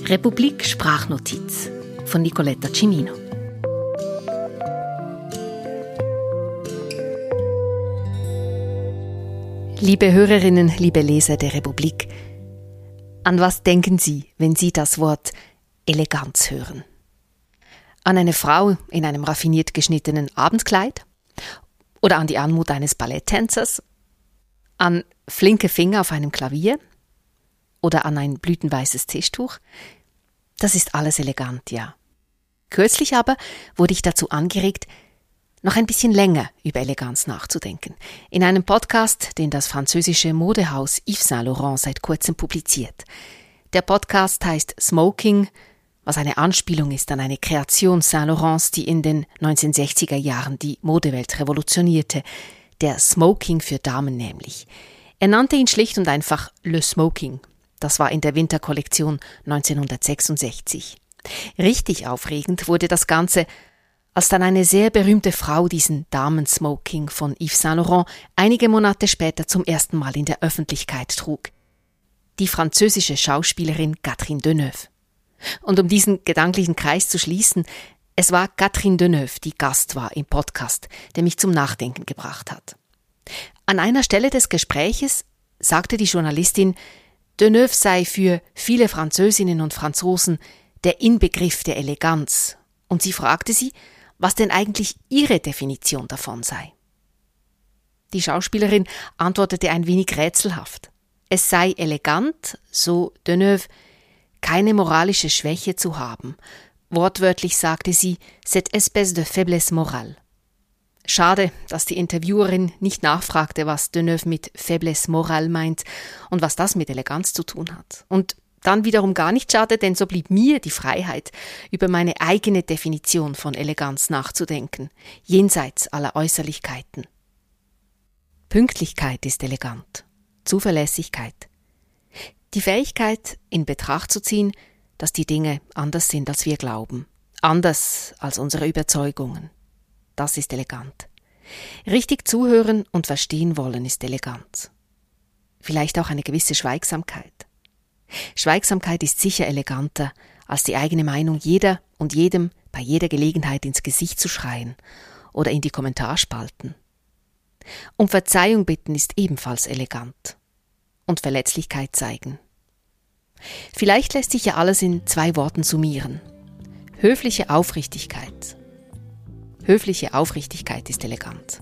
Republik Sprachnotiz von Nicoletta Cimino. Liebe Hörerinnen, liebe Leser der Republik, an was denken Sie, wenn Sie das Wort Eleganz hören? An eine Frau in einem raffiniert geschnittenen Abendkleid? Oder an die Anmut eines Balletttänzers? An flinke Finger auf einem Klavier? Oder an ein blütenweißes Tischtuch? Das ist alles elegant, ja. Kürzlich aber wurde ich dazu angeregt, noch ein bisschen länger über Eleganz nachzudenken. In einem Podcast, den das französische Modehaus Yves Saint Laurent seit kurzem publiziert. Der Podcast heißt Smoking, was eine Anspielung ist an eine Kreation Saint Laurents, die in den 1960er Jahren die Modewelt revolutionierte. Der Smoking für Damen nämlich. Er nannte ihn schlicht und einfach Le Smoking. Das war in der Winterkollektion 1966. Richtig aufregend wurde das Ganze, als dann eine sehr berühmte Frau diesen Damensmoking von Yves Saint Laurent einige Monate später zum ersten Mal in der Öffentlichkeit trug. Die französische Schauspielerin Catherine Deneuve. Und um diesen gedanklichen Kreis zu schließen, es war Catherine Deneuve, die Gast war im Podcast, der mich zum Nachdenken gebracht hat. An einer Stelle des Gespräches sagte die Journalistin, Deneuve sei für viele Französinnen und Franzosen der Inbegriff der Eleganz. Und sie fragte sie, was denn eigentlich ihre Definition davon sei. Die Schauspielerin antwortete ein wenig rätselhaft. Es sei elegant, so Deneuve, keine moralische Schwäche zu haben. Wortwörtlich sagte sie, cette espèce de faiblesse morale. Schade, dass die Interviewerin nicht nachfragte, was Deneuve mit Faiblesse morale meint und was das mit Eleganz zu tun hat. Und dann wiederum gar nicht schade, denn so blieb mir die Freiheit, über meine eigene Definition von Eleganz nachzudenken, jenseits aller Äußerlichkeiten. Pünktlichkeit ist elegant, Zuverlässigkeit. Die Fähigkeit, in Betracht zu ziehen, dass die Dinge anders sind, als wir glauben, anders als unsere Überzeugungen. Das ist elegant. Richtig zuhören und verstehen wollen ist elegant. Vielleicht auch eine gewisse Schweigsamkeit. Schweigsamkeit ist sicher eleganter, als die eigene Meinung jeder und jedem bei jeder Gelegenheit ins Gesicht zu schreien oder in die Kommentarspalten. Um Verzeihung bitten ist ebenfalls elegant. Und Verletzlichkeit zeigen. Vielleicht lässt sich ja alles in 2 Worten summieren. Höfliche Aufrichtigkeit. Höfliche Aufrichtigkeit ist elegant.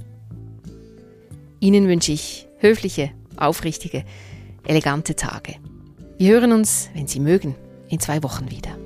Ihnen wünsche ich höfliche, aufrichtige, elegante Tage. Wir hören uns, wenn Sie mögen, in 2 Wochen wieder.